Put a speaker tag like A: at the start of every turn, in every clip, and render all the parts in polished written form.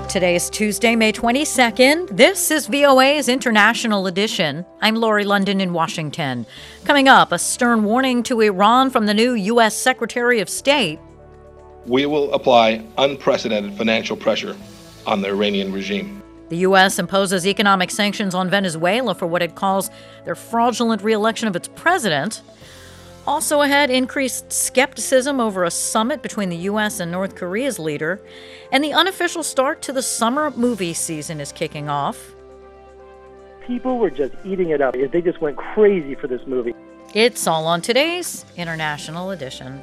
A: Today is Tuesday, May 22nd. This is VOA's International Edition. I'm Lori London in Washington. Coming up, a stern warning to Iran from the new U.S. Secretary of State.
B: We will apply unprecedented financial pressure on the Iranian regime.
A: The U.S. imposes economic sanctions on Venezuela for what it calls their fraudulent re-election of its president. Also ahead, increased skepticism over a summit between the U.S. and North Korea's leader. And the unofficial start to the summer movie season is kicking off.
C: People were just eating it up. They just went crazy for this movie.
A: It's all on today's International Edition.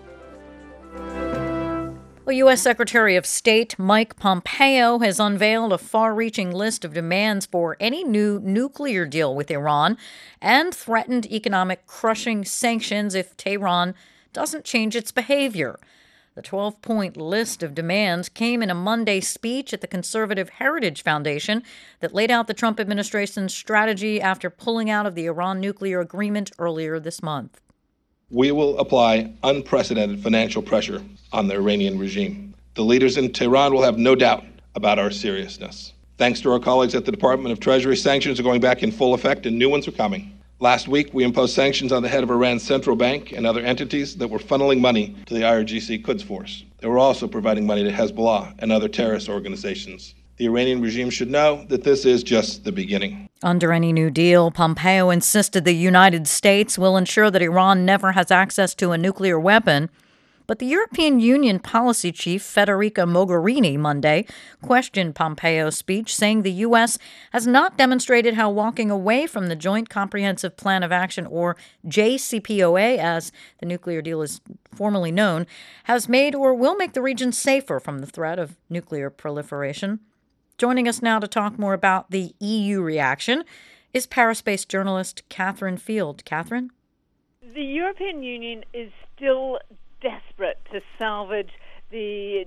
A: Well, U.S. Secretary of State Mike Pompeo has unveiled a far-reaching list of demands for any new nuclear deal with Iran and threatened economic crushing sanctions if Tehran doesn't change its behavior. The 12-point list of demands came in a Monday speech at the Conservative Heritage Foundation that laid out the Trump administration's strategy after pulling out of the Iran nuclear agreement earlier this month.
B: We will apply unprecedented financial pressure on the Iranian regime. The leaders in Tehran will have no doubt about our seriousness. Thanks to our colleagues at the Department of Treasury, sanctions are going back in full effect and new ones are coming. Last week, we imposed sanctions on the head of Iran's central bank and other entities that were funneling money to the IRGC Quds Force. They were also providing money to Hezbollah and other terrorist organizations. The Iranian regime should know that this is just the beginning.
A: Under any new deal, Pompeo insisted the United States will ensure that Iran never has access to a nuclear weapon. But the European Union policy chief, Federica Mogherini, Monday questioned Pompeo's speech, saying the U.S. has not demonstrated how walking away from the Joint Comprehensive Plan of Action, or JCPOA, as the nuclear deal is formally known, has made or will make the region safer from the threat of nuclear proliferation. Joining us now to talk more about the EU reaction is Paris-based journalist Catherine Field. Catherine?
D: The European Union is still desperate to salvage the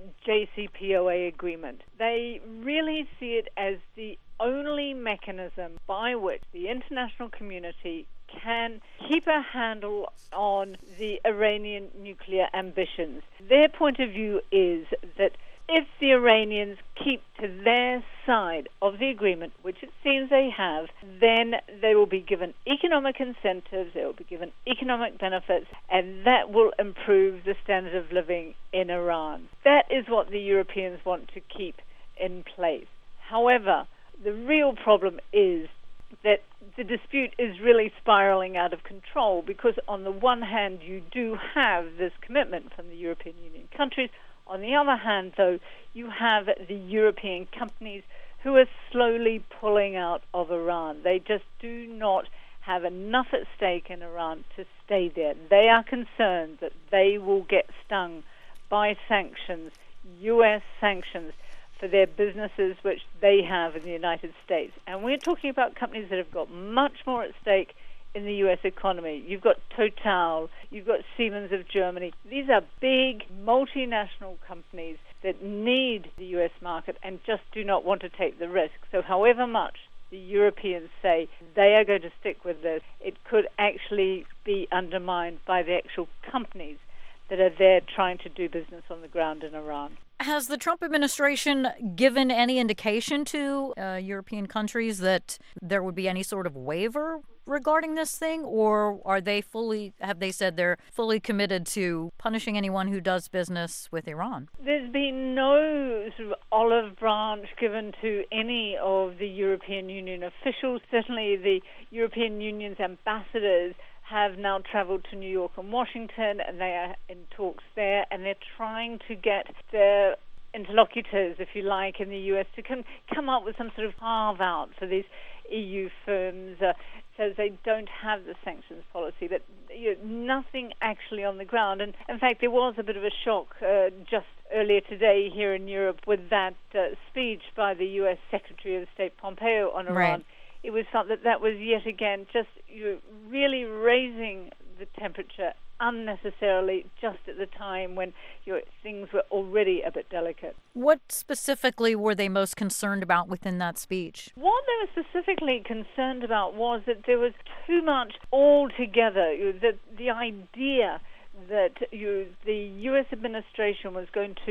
D: JCPOA agreement. They really see it as the only mechanism by which the international community can keep a handle on the Iranian nuclear ambitions. Their point of view is that if the Iranians keep to their side of the agreement, which it seems they have, then they will be given economic incentives, they will be given economic benefits, and that will improve the standard of living in Iran. That is what the Europeans want to keep in place. However, the real problem is that the dispute is really spiraling out of control because on the one hand you do have this commitment from the European Union countries. On the other hand, though, you have the European companies who are slowly pulling out of Iran. They just do not have enough at stake in Iran to stay there. They are concerned that they will get stung by sanctions, U.S. sanctions, for their businesses which they have in the United States. And we're talking about companies that have got much more at stake in the U.S. economy. You've got Total, you've got Siemens of Germany. These are big multinational companies that need the U.S. market and just do not want to take the risk. So however much the Europeans say they are going to stick with this, it could actually be undermined by the actual companies that are there trying to do business on the ground in Iran.
A: Has the Trump administration given any indication to European countries that there would be any sort of waiver regarding this thing, or have they said they're fully committed to punishing anyone who does business with Iran?
D: There's been no sort of olive branch given to any of the European Union officials. Certainly the European Union's ambassadors have now traveled to New York and Washington, and they are in talks there, and they're trying to get their interlocutors, if you like, in the U.S. to come up with some sort of carve-out for these EU firms, so they don't have the sanctions policy, but nothing actually on the ground. And in fact, there was a bit of a shock just earlier today here in Europe with that speech by the U.S. Secretary of State Pompeo on Iran.
A: Right.
D: It was felt that was yet again just really raising the temperature unnecessarily just at the time when things were already a bit delicate.
A: What specifically were they most concerned about within that speech?
D: What they were specifically concerned about was that there was too much altogether. The idea that the U.S. administration was going to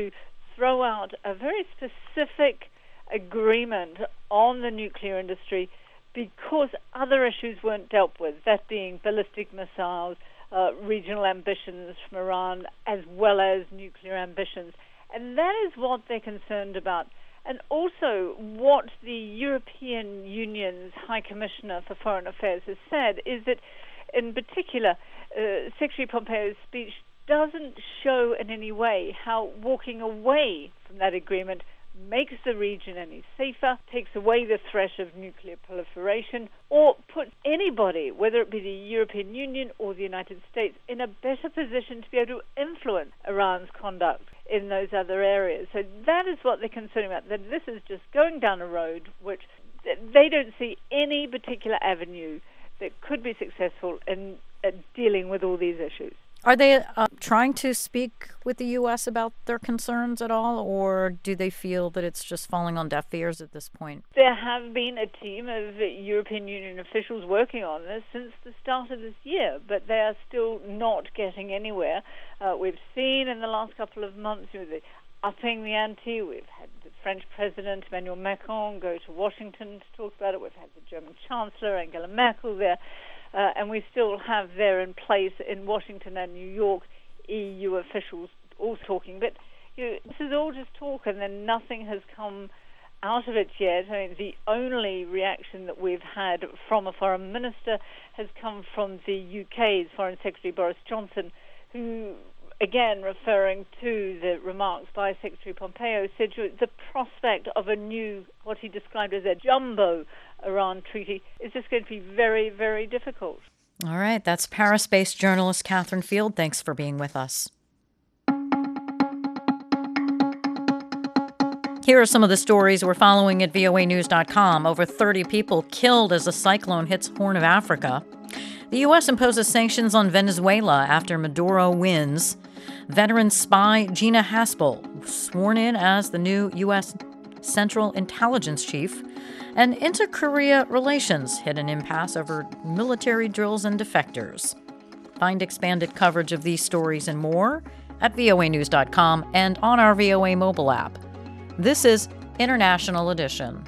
D: throw out a very specific agreement on the nuclear industry because other issues weren't dealt with, that being ballistic missiles, regional ambitions from Iran, as well as nuclear ambitions. And that is what they're concerned about. And also what the European Union's High Commissioner for Foreign Affairs has said is that, in particular, Secretary Pompeo's speech doesn't show in any way how walking away from that agreement makes the region any safer, takes away the threat of nuclear proliferation, or puts anybody, whether it be the European Union or the United States, in a better position to be able to influence Iran's conduct in those other areas. So that is what they're concerned about, that this is just going down a road which they don't see any particular avenue that could be successful in dealing with all these issues.
A: Are they trying to speak with the U.S. about their concerns at all, or do they feel that it's just falling on deaf ears at this point?
D: There have been a team of European Union officials working on this since the start of this year, but they are still not getting anywhere. We've seen in the last couple of months the upping the ante. We've had the French President Emmanuel Macron go to Washington to talk about it. We've had the German Chancellor Angela Merkel there. And we still have there in place in Washington and New York EU officials all talking. But this is all just talk, and then nothing has come out of it yet. I mean, the only reaction that we've had from a foreign minister has come from the UK's Foreign Secretary Boris Johnson, who, again, referring to the remarks by Secretary Pompeo, said the prospect of a new, what he described as a jumbo Iran treaty, is just going to be very, very difficult.
A: All right. That's Paris-based journalist Catherine Field. Thanks for being with us. Here are some of the stories we're following at voanews.com. Over 30 people killed as a cyclone hits Horn of Africa. The U.S. imposes sanctions on Venezuela after Maduro wins. Veteran spy Gina Haspel sworn in as the new U.S. Central Intelligence Chief. And inter-Korea relations hit an impasse over military drills and defectors. Find expanded coverage of these stories and more at voanews.com and on our VOA mobile app. This is International Edition.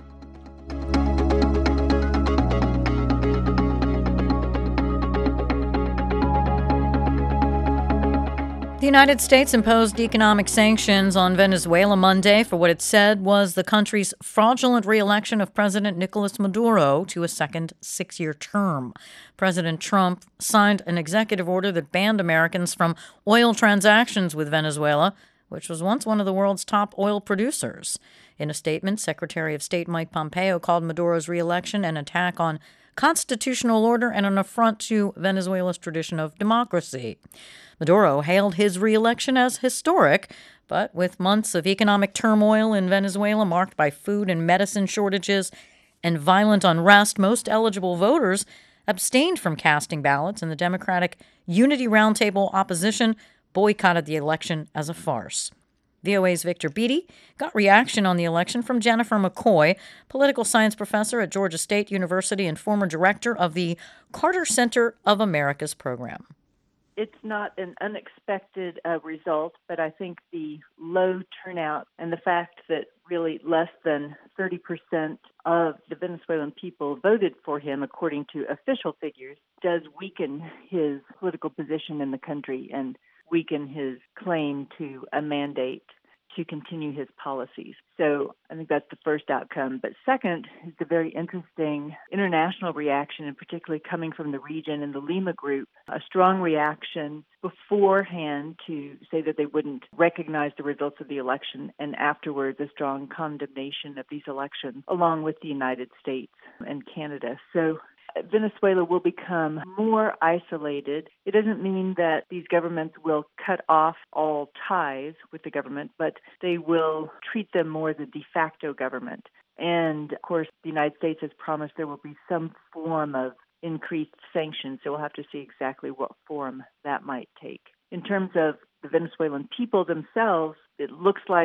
A: The United States imposed economic sanctions on Venezuela Monday for what it said was the country's fraudulent re-election of President Nicolas Maduro to a second six-year term. President Trump signed an executive order that banned Americans from oil transactions with Venezuela, which was once one of the world's top oil producers. In a statement, Secretary of State Mike Pompeo called Maduro's re-election an attack on constitutional order and an affront to Venezuela's tradition of democracy. Maduro hailed his re-election as historic, but with months of economic turmoil in Venezuela marked by food and medicine shortages and violent unrest, most eligible voters abstained from casting ballots, and the Democratic Unity Roundtable opposition boycotted the election as a farce. VOA's Victor Beattie got reaction on the election from Jennifer McCoy, political science professor at Georgia State University and former director of the Carter Center of America's program.
E: It's not an unexpected result, but I think the low turnout and the fact that really less than 30% of the Venezuelan people voted for him, according to official figures, does weaken his political position in the country and weaken his claim to a mandate to continue his policies. So I think that's the first outcome. But second is the very interesting international reaction, and particularly coming from the region and the Lima Group, a strong reaction beforehand to say that they wouldn't recognize the results of the election, and afterwards a strong condemnation of these elections, along with the United States and Canada. So Venezuela will become more isolated. It doesn't mean that these governments will cut off all ties with the government, but they will treat them more as a de facto government. And, of course, the United States has promised there will be some form of increased sanctions, so we'll have to see exactly what form that might take. In terms of the Venezuelan people themselves, it looks like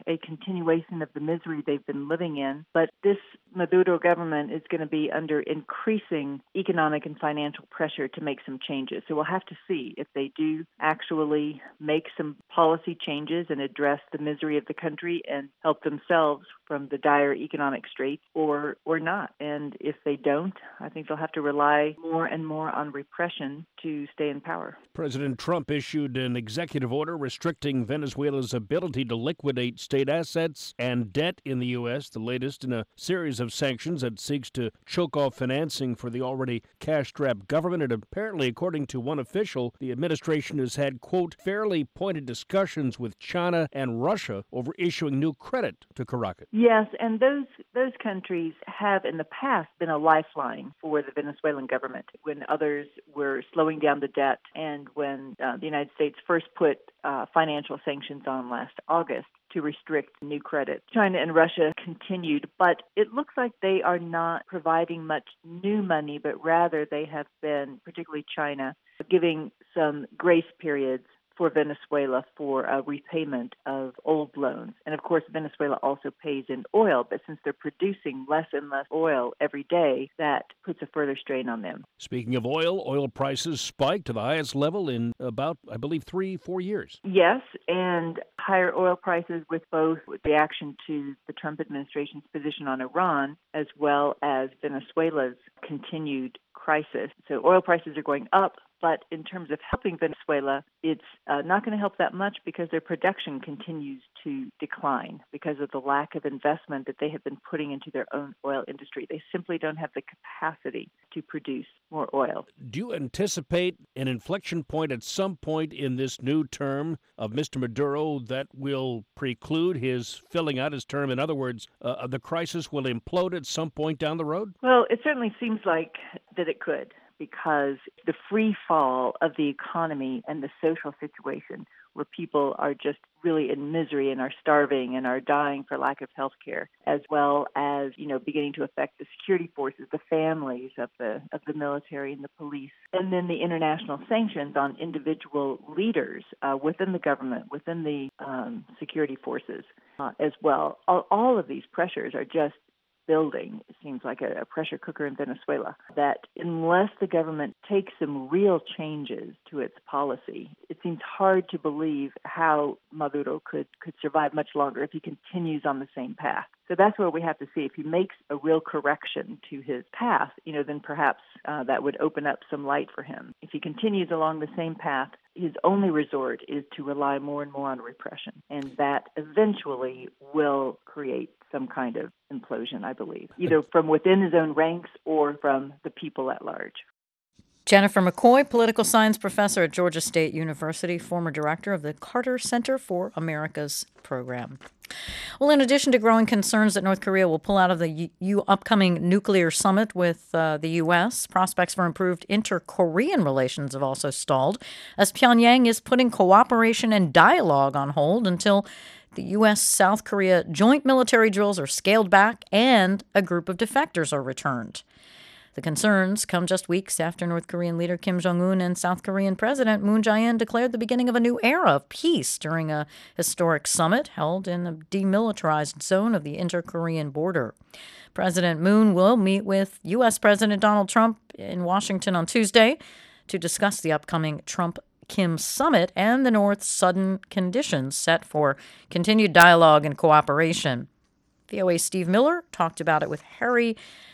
E: a continuation of the misery they've been living in. But this Maduro government is going to be under increasing economic and financial pressure to make some changes. So we'll have to see if they do actually make some policy changes and address the misery of the country and help themselves from the dire economic straits or not. And if they don't, I think they'll have to rely more and more on repression to stay in power.
F: President Trump issued an executive order restricting Venezuela's ability to liquidate state assets and debt in the U.S., the latest in a series of sanctions that seeks to choke off financing for the already cash-strapped government. And apparently, according to one official, the administration has had, quote, fairly pointed discussions with China and Russia over issuing new credit to Caracas.
E: Yes, and those countries have in the past been a lifeline for the Venezuelan government when others were slowing down the debt and when the United States first put financial sanctions on last August to restrict new credit. China and Russia continued, but it looks like they are not providing much new money, but rather they have been, particularly China, giving some grace periods for Venezuela for a repayment of old loans. And of course, Venezuela also pays in oil, but since they're producing less and less oil every day, that puts a further strain on them.
F: Speaking of oil prices spiked to the highest level in about, I believe, 3-4 years.
E: Yes, and higher oil prices with both reaction to the Trump administration's position on Iran, as well as Venezuela's continued crisis. So oil prices are going up, but in terms of helping Venezuela, it's not going to help that much because their production continues to decline because of the lack of investment that they have been putting into their own oil industry. They simply don't have the capacity to produce more oil.
F: Do you anticipate an inflection point at some point in this new term of Mr. Maduro that will preclude his filling out his term? In other words, the crisis will implode at some point down the road?
E: Well, it certainly seems like that it could, because the free fall of the economy and the social situation where people are just really in misery and are starving and are dying for lack of health care, as well as, beginning to affect the security forces, the families of the military and the police, and then the international sanctions on individual leaders within the government, within the security forces as well. All of these pressures are just building. It seems like a pressure cooker in Venezuela, that unless the government takes some real changes to its policy, it seems hard to believe how Maduro could survive much longer if he continues on the same path. So that's where we have to see. If he makes a real correction to his path, then perhaps that would open up some light for him. If he continues along the same path, his only resort is to rely more and more on repression. And that eventually will create some kind of implosion, I believe, either from within his own ranks or from the people at large.
A: Jennifer McCoy, political science professor at Georgia State University, former director of the Carter Center for America's program. Well, in addition to growing concerns that North Korea will pull out of the upcoming nuclear summit with the U.S., prospects for improved inter-Korean relations have also stalled, as Pyongyang is putting cooperation and dialogue on hold until the U.S.-South Korea joint military drills are scaled back and a group of defectors are returned. The concerns come just weeks after North Korean leader Kim Jong-un and South Korean President Moon Jae-in declared the beginning of a new era of peace during a historic summit held in a demilitarized zone of the inter-Korean border. President Moon will meet with U.S. President Donald Trump in Washington on Tuesday to discuss the upcoming Trump-Kim summit and the North's sudden conditions set for continued dialogue and cooperation. VOA's Steve Miller talked about it with Harry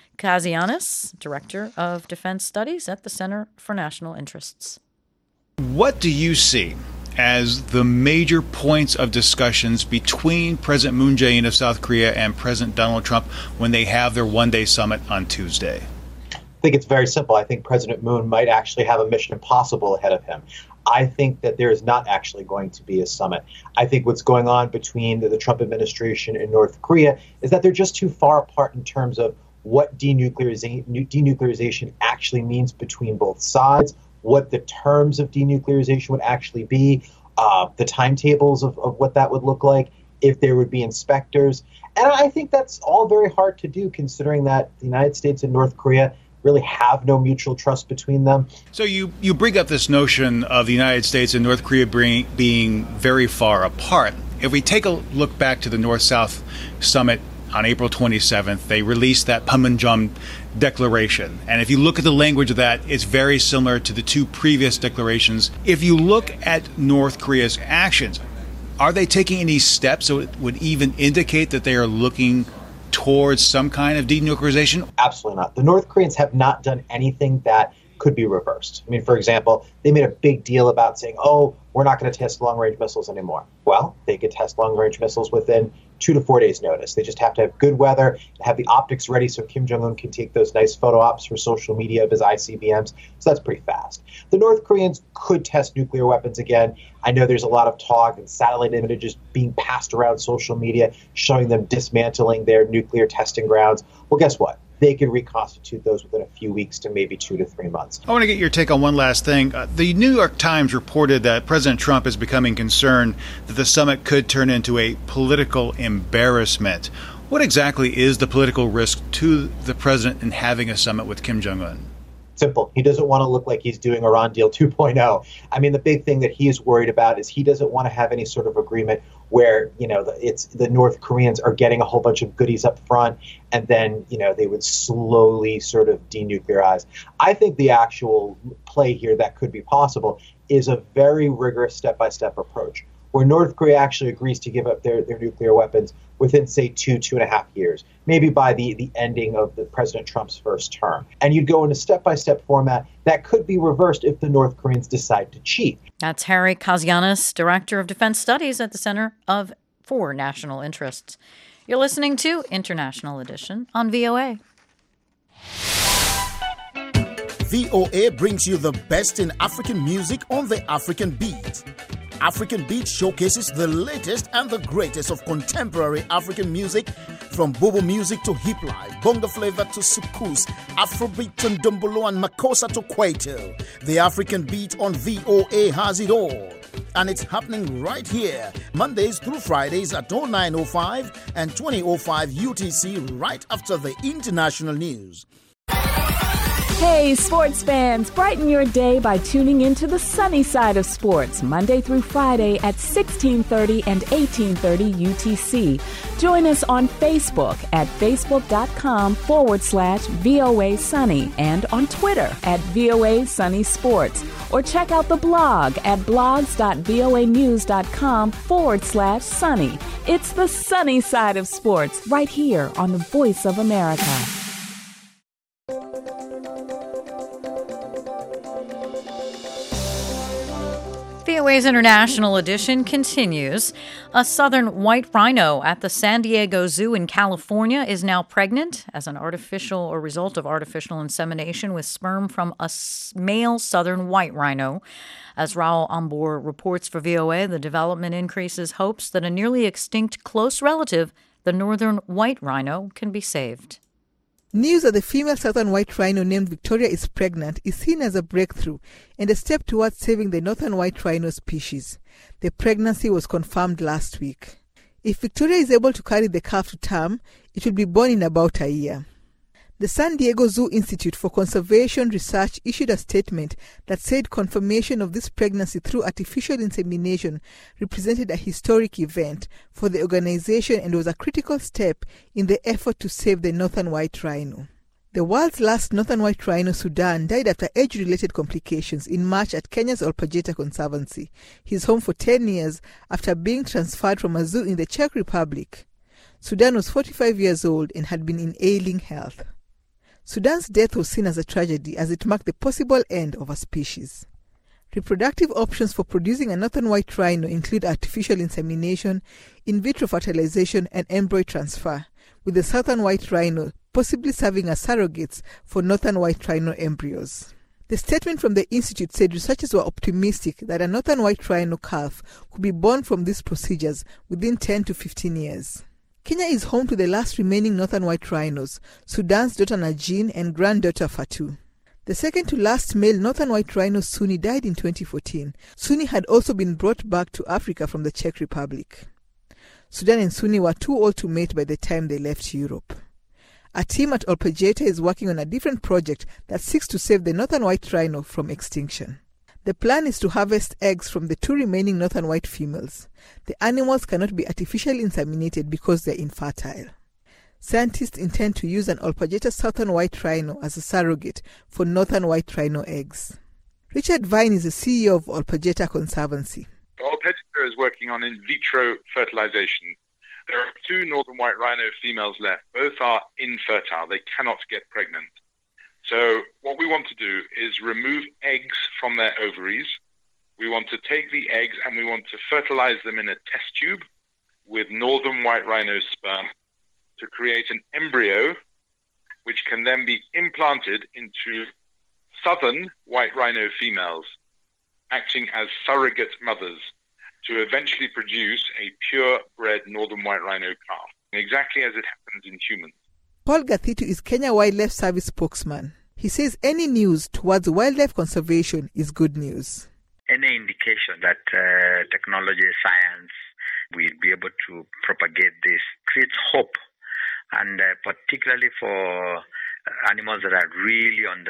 A: Kazianis, Director of Defense Studies at the Center for National Interests.
G: What do you see as the major points of discussions between President Moon Jae-in of South Korea and President Donald Trump when they have their one-day summit on Tuesday?
H: I think it's very simple. I think President Moon might actually have a mission impossible ahead of him. I think that there is not actually going to be a summit. I think what's going on between the Trump administration and North Korea is that they're just too far apart in terms of what denuclearization actually means between both sides, what the terms of denuclearization would actually be, the timetables of what that would look like, if there would be inspectors. And I think that's all very hard to do, considering that the United States and North Korea really have no mutual trust between them.
G: So you bring up this notion of the United States and North Korea being very far apart. If we take a look back to the North-South Summit on April 27th, they released that Panmunjom Declaration. And if you look at the language of that, it's very similar to the two previous declarations. If you look at North Korea's actions, are they taking any steps that would even indicate that they are looking towards some kind of denuclearization?
H: Absolutely not. The North Koreans have not done anything that could be reversed. I mean, for example, they made a big deal about saying, oh, we're not going to test long-range missiles anymore. Well, they could test long-range missiles within 2 to 4 days' notice. They just have to have good weather, have the optics ready so Kim Jong-un can take those nice photo ops for social media of his ICBMs. So that's pretty fast. The North Koreans could test nuclear weapons again. I know there's a lot of talk and satellite images being passed around social media showing them dismantling their nuclear testing grounds. Well, guess what? They could reconstitute those within a few weeks to maybe 2 to 3 months.
G: I want to get your take on one last thing. The New York Times reported that President Trump is becoming concerned that the summit could turn into a political embarrassment. What exactly is the political risk to the president in having a summit with Kim Jong-un?
H: Simple. He doesn't want to look like he's doing Iran deal 2.0. I mean, the big thing that he is worried about is he doesn't want to have any sort of agreement where, it's the North Koreans are getting a whole bunch of goodies up front and then, they would slowly sort of denuclearize. I think the actual play here that could be possible is a very rigorous step-by-step approach where North Korea actually agrees to give up their nuclear weapons within, say, 2.5 years, maybe by the ending of President Trump's first term. And you'd go in a step-by-step format that could be reversed if the North Koreans decide to cheat.
A: That's Harry Kazianis, Director of Defense Studies at the Center for National Interests. You're listening to International Edition on VOA.
I: VOA brings you the best in African music on the African Beat. African Beat showcases the latest and the greatest of contemporary African music, from bobo music to hip life, bongo flavor to soukous, Afrobeat to ndombolo and makossa to kwaito. The African Beat on VOA has it all. And it's happening right here, Mondays through Fridays at 09:05 and 20:05 UTC, right after the international news.
J: Hey, sports fans, brighten your day by tuning into the sunny side of sports, Monday through Friday at 16:30 and 18:30 UTC. Join us on Facebook at facebook.com/VOA Sunny and on Twitter at VOA Sunny Sports. Or check out the blog at blogs.voanews.com/sunny. It's the sunny side of sports right here on the Voice of America.
A: VOA's International Edition continues. A southern white rhino at the San Diego Zoo in California is now pregnant as a result of artificial insemination with sperm from a male southern white rhino. As Raul Ambor reports for VOA, the development increases hopes that a nearly extinct close relative, the northern white rhino, can be saved.
K: News that the female southern white rhino named Victoria is pregnant is seen as a breakthrough and a step towards saving the northern white rhino species. The pregnancy was confirmed last week. If Victoria is able to carry the calf to term, it will be born in about a year. The San Diego Zoo Institute for Conservation Research issued a statement that said confirmation of this pregnancy through artificial insemination represented a historic event for the organization and was a critical step in the effort to save the northern white rhino. The world's last northern white rhino, Sudan, died after age-related complications in March at Kenya's Olpajeta Conservancy, his home for 10 years after being transferred from a zoo in the Czech Republic. Sudan was 45 years old and had been in ailing health. Sudan's death was seen as a tragedy as it marked the possible end of a species. Reproductive options for producing a northern white rhino include artificial insemination, in vitro fertilization, and embryo transfer, with the southern white rhino possibly serving as surrogates for northern white rhino embryos. The statement from the Institute said researchers were optimistic that a northern white rhino calf could be born from these procedures within 10 to 15 years. Kenya is home to the last remaining northern white rhinos, Sudan's daughter Najin and granddaughter Fatu. The second to last male northern white rhino, Suni, died in 2014. Suni had also been brought back to Africa from the Czech Republic. Sudan and Suni were too old to mate by the time they left Europe. A team at Olpajeta is working on a different project that seeks to save the northern white rhino from extinction. The plan is to harvest eggs from the 2 remaining northern white females. The animals cannot be artificially inseminated because they're infertile. Scientists intend to use an Olpageta southern white rhino as a surrogate for northern white rhino eggs. Richard Vine is the CEO of Olpageta Conservancy.
L: Olpageta is working on in vitro fertilization. There are 2 northern white rhino females left. Both are infertile. They cannot get pregnant. So what we want to do is remove eggs from their ovaries. We want to take the eggs and we want to fertilize them in a test tube with northern white rhino sperm to create an embryo which can then be implanted into southern white rhino females, acting as surrogate mothers to eventually produce a purebred northern white rhino calf, exactly as it happens in humans.
K: Paul Gathitu is Kenya Wildlife Service spokesman. He says any news towards wildlife conservation is good news.
M: Any indication that technology, science will be able to propagate this creates hope, and particularly for animals that are really on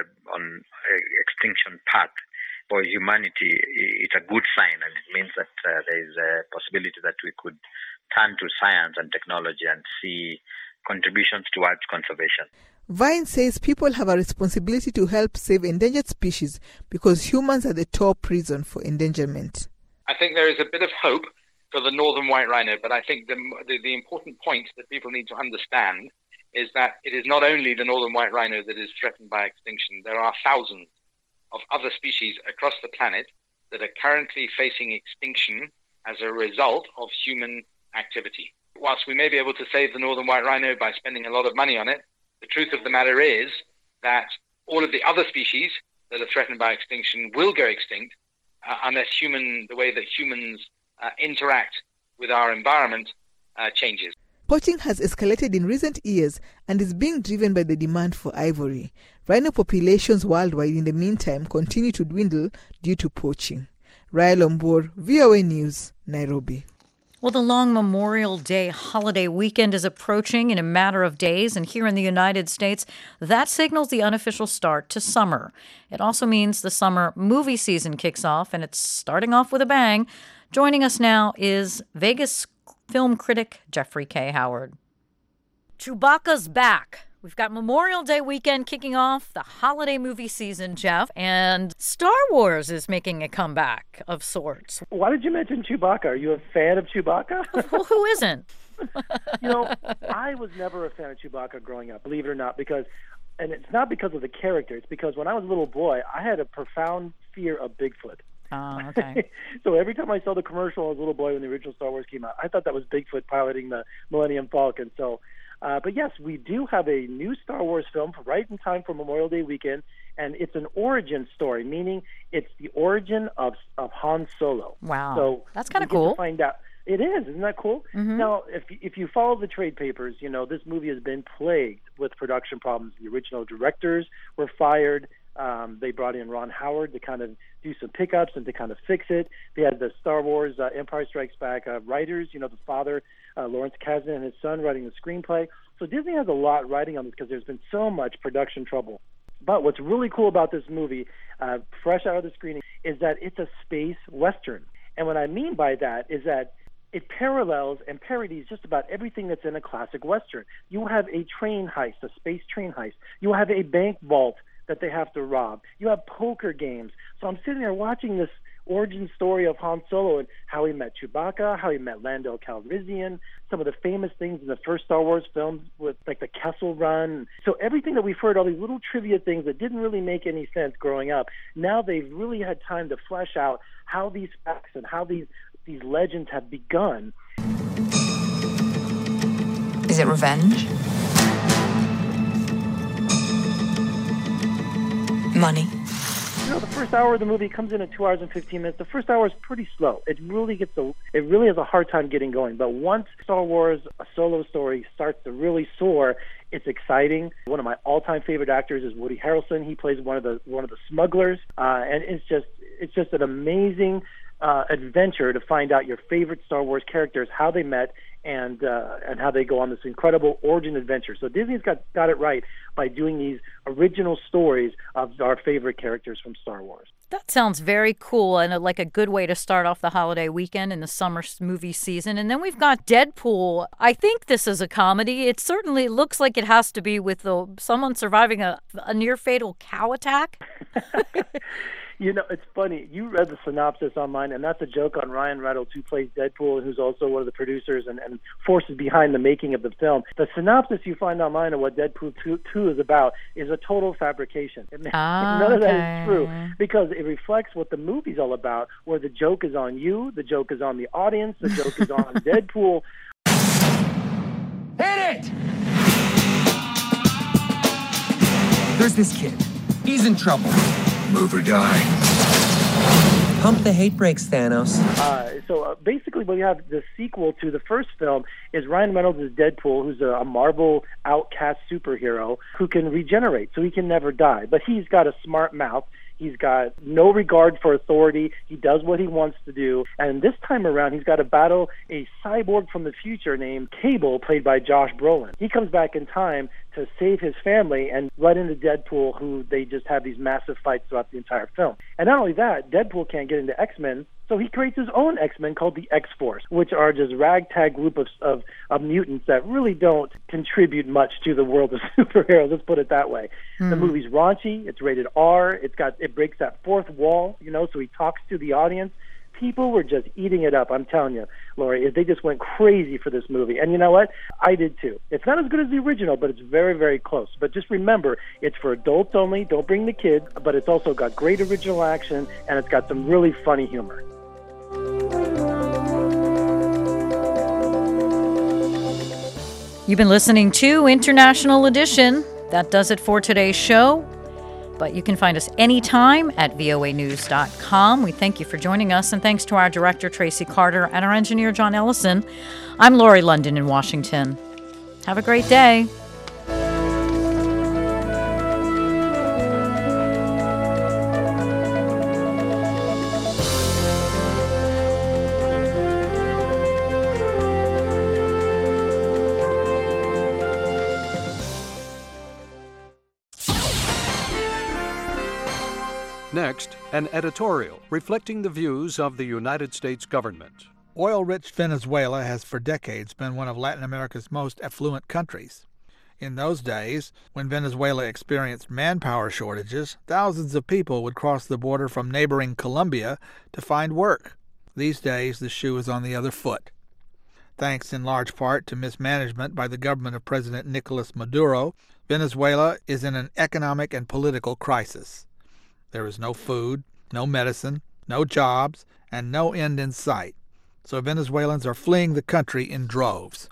M: extinction path. For humanity, it's a good sign, and it means that there is a possibility that we could turn to science and technology and see contributions towards conservation.
K: Vine says people have a responsibility to help save endangered species because humans are the top reason for endangerment.
N: I think there is a bit of hope for the northern white rhino, but I think the important point that people need to understand is that it is not only the northern white rhino that is threatened by extinction. There are thousands of other species across the planet that are currently facing extinction as a result of human activity. Whilst we may be able to save the northern white rhino by spending a lot of money on it, the truth of the matter is that all of the other species that are threatened by extinction will go extinct unless the way that humans interact with our environment changes.
K: Poaching has escalated in recent years and is being driven by the demand for ivory. Rhino populations worldwide in the meantime continue to dwindle due to poaching. Raya Lombor, VOA News, Nairobi.
A: Well, the long Memorial Day holiday weekend is approaching in a matter of days, and here in the United States, that signals the unofficial start to summer. It also means the summer movie season kicks off, and it's starting off with a bang. Joining us now is Vegas film critic Jeffrey K. Howard. Chewbacca's back. We've got Memorial Day weekend kicking off, the holiday movie season, Jeff, and Star Wars is making a comeback of sorts.
C: Why did you mention Chewbacca? Are you a fan of Chewbacca?
A: Well, who isn't?
C: I was never a fan of Chewbacca growing up, believe it or not, and it's not because of the character. It's because when I was a little boy, I had a profound fear of Bigfoot.
A: Oh, okay.
C: So every time I saw the commercial as a little boy when the original Star Wars came out, I thought that was Bigfoot piloting the Millennium Falcon. So, but yes, we do have a new Star Wars film right in time for Memorial Day weekend, and it's an origin story, meaning it's the origin of Han Solo.
A: Wow.
C: So
A: that's kind of cool.
C: To find out. It is. Isn't that cool?
A: Mm-hmm.
C: Now, if you follow the trade papers, this movie has been plagued with production problems. The original directors were fired. They brought in Ron Howard to kind of do some pickups and to kind of fix it. They had the Star Wars Empire Strikes Back writers, the father, Lawrence Kasdan, and his son writing the screenplay. So Disney has a lot riding on this because there's been so much production trouble. But what's really cool about this movie, fresh out of the screening, is that it's a space Western. And what I mean by that is that it parallels and parodies just about everything that's in a classic Western. You have a train heist, a space train heist. You have a bank vault that they have to rob. You have poker games. So I'm sitting there watching this origin story of Han Solo and how he met Chewbacca, how he met Lando Calrissian, some of the famous things in the first Star Wars films with like the Kessel Run. So everything that we've heard, all these little trivia things that didn't really make any sense growing up, now they've really had time to flesh out how these facts and how these legends have begun.
O: Is it revenge? Money?
C: The first hour of the movie comes in at 2 hours and 15 minutes. The first hour is pretty slow. It really has a hard time getting going. But once Star Wars, a solo story, starts to really soar, it's exciting. One of my all-time favorite actors is Woody Harrelson. He plays one of the smugglers, and it's just an amazing adventure to find out your favorite Star Wars characters, how they met, and how they go on this incredible origin adventure. So Disney's got it right by doing these original stories of our favorite characters from Star Wars.
A: That sounds very cool and like a good way to start off the holiday weekend in the summer movie season. And then we've got Deadpool. I think this is a comedy. It certainly looks like it has to be with someone surviving a near-fatal cow attack.
C: You know, it's funny. You read the synopsis online, and that's a joke on Ryan Reynolds, who plays Deadpool and who's also one of the producers and forces behind the making of the film. The synopsis you find online of what Deadpool 2 is about is a total fabrication. None of that is true, because it reflects what the movie's all about, where the joke is on you, the joke is on the audience, the joke is on Deadpool.
P: Hit it! There's this kid. He's in trouble. Move or die. Pump the hate brakes, Thanos.
C: So basically what we have, the sequel to the first film, is Ryan Reynolds as Deadpool, who's a Marvel outcast superhero who can regenerate, so he can never die. But he's got a smart mouth. He's got no regard for authority. He does what he wants to do. And this time around, he's got to battle a cyborg from the future named Cable, played by Josh Brolin. He comes back in time to save his family and run into Deadpool, who they just have these massive fights throughout the entire film. And not only that, Deadpool can't get into X-Men, so he creates his own X-Men called the X-Force, which are just ragtag group of mutants that really don't contribute much to the world of superheroes. Let's put it that way. The movie's raunchy. It's rated R. It breaks that fourth wall, so he talks to the audience. People were just eating it up, I'm telling you, Lori. They just went crazy for this movie. And you know what? I did too. It's not as good as the original, but it's very, very close. But just remember, it's for adults only. Don't bring the kids. But it's also got great original action, and it's got some really funny humor.
A: You've been listening to International Edition. That does it for today's show. But you can find us anytime at voanews.com. We thank you for joining us, and thanks to our director, Tracy Carter, and our engineer, John Ellison. I'm Lori London in Washington. Have a great day.
Q: Next, an editorial reflecting the views of the United States government.
R: Oil-rich Venezuela has for decades been one of Latin America's most affluent countries. In those days, when Venezuela experienced manpower shortages, thousands of people would cross the border from neighboring Colombia to find work. These days, the shoe is on the other foot. Thanks in large part to mismanagement by the government of President Nicolas Maduro, Venezuela is in an economic and political crisis. There is no food, no medicine, no jobs, and no end in sight. So Venezuelans are fleeing the country in droves.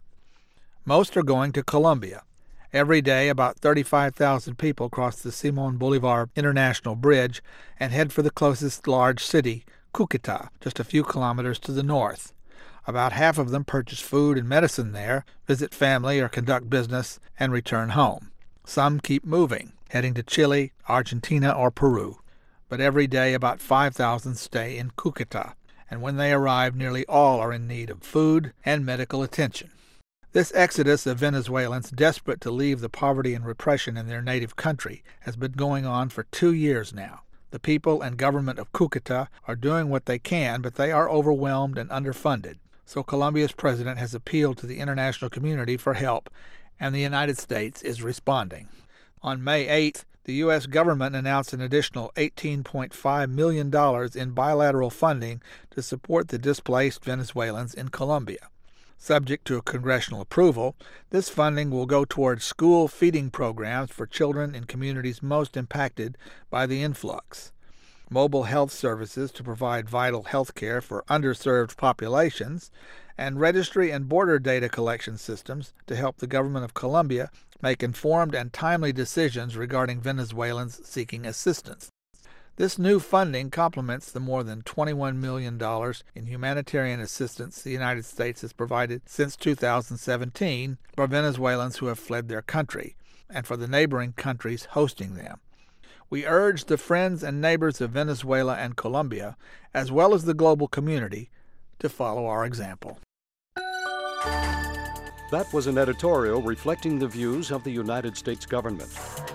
R: Most are going to Colombia. Every day, about 35,000 people cross the Simón Bolívar International Bridge and head for the closest large city, Cúcuta, just a few kilometers to the north. About half of them purchase food and medicine there, visit family or conduct business, and return home. Some keep moving, heading to Chile, Argentina, or Peru. But every day about 5,000 stay in Cúcuta, and when they arrive, nearly all are in need of food and medical attention. This exodus of Venezuelans desperate to leave the poverty and repression in their native country has been going on for 2 years now. The people and government of Cúcuta are doing what they can, but they are overwhelmed and underfunded. So Colombia's president has appealed to the international community for help, and the United States is responding. On May 8th, the U.S. government announced an additional $18.5 million in bilateral funding to support the displaced Venezuelans in Colombia. Subject to congressional approval, this funding will go towards school feeding programs for children in communities most impacted by the influx, mobile health services to provide vital health care for underserved populations, and registry and border data collection systems to help the government of Colombia make informed and timely decisions regarding Venezuelans seeking assistance. This new funding complements the more than $21 million in humanitarian assistance the United States has provided since 2017 for Venezuelans who have fled their country and for the neighboring countries hosting them. We urge the friends and neighbors of Venezuela and Colombia, as well as the global community, to follow our example.
Q: That was an editorial reflecting the views of the United States government.